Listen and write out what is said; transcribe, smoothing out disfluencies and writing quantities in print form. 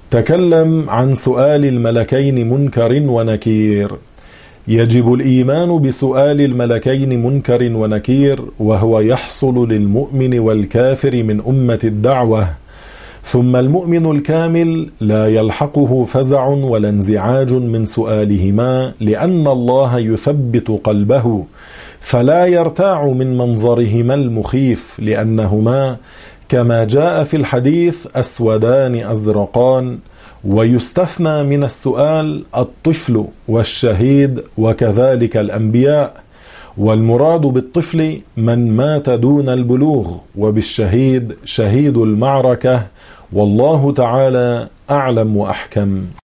تكلم عن سؤال الملكين منكر ونكير. يجب الإيمان بسؤال الملكين منكر ونكير، وهو يحصل للمؤمن والكافر من أمة الدعوة. ثم المؤمن الكامل لا يلحقه فزع ولا انزعاج من سؤالهما، لأن الله يثبت قلبه، فلا يرتاع من منظرهما المخيف، لأنهما كما جاء في الحديث أسودان أزرقان. ويستثنى من السؤال الطفل والشهيد وكذلك الأنبياء، والمراد بالطفل من مات دون البلوغ، وبالشهيد شهيد المعركة. والله تعالى أعلم وأحكم.